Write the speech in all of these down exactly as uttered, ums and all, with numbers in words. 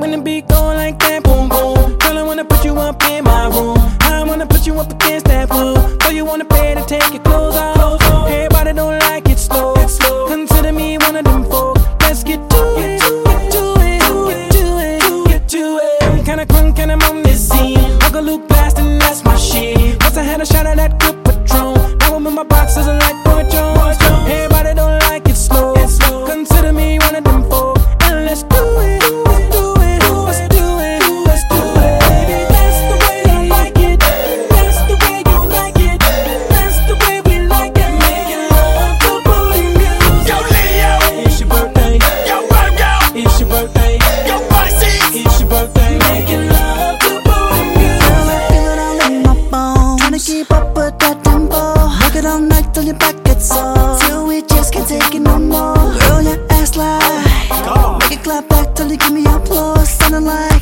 when the beat go like that, boom boom. Girl, I wanna put you up in my room. I wanna put you up against that wall. So you wanna pay to take your clothes off. Everybody don't like it slow. Consider me one of them folk. Let's get to it, get to it, get to it, get to it. I'm kinda crunk and I'm on this scene. Uncle Luke blasting, that's my shit. Once I had a shot of that good Patron. Now I'm in my boxes and like Boy Jones. Everybody don't like it slow. Consider me one of them folk. And let's do it, let's do it, let's do it, let's do it. Baby, that's the way I like it. That's the way you like it. That's the way we like it. Making love to booty music. Yo, Leo, It's your birthday. yo, Virgo, It's your birthday. yo, Pisces. It's your birthday. Making love to booty Girl, I music. feel it all in my bones. Tryna keep up with that tempo. Rock it all night till your back gets sore. Till we just can't take it no more. Girl, your ass like make it clap back till you give me applause. Sounding like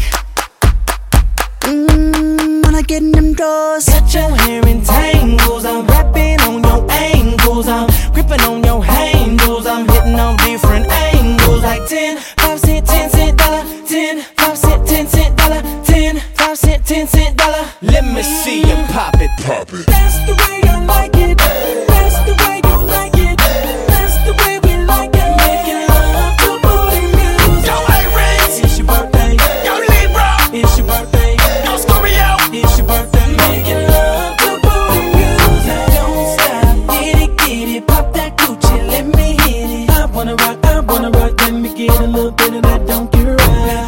mmm when I get in them doors. Got your hair in tangles. I'm rapping on your ankles. I'm gripping on your handles. I'm hitting on different angles. Like ten, five cent, ten cent dollar, ten, five cent, ten cent dollar, ten, five cent, ten cent dollar. Let me see you pop it, pop it. That's the way I like it. That's the way you like it. That's the way we like it. Making love to booty music. Yo, Aries, It's your birthday. yo, Libra, It's your birthday. yo, Scorpio. It's your birthday. Making love to booty music. Don't stop. Get it, get it. Pop that Gucci. Let me hit it. I wanna rock. I wanna rock. Let me get a little bit of that. Don't get right.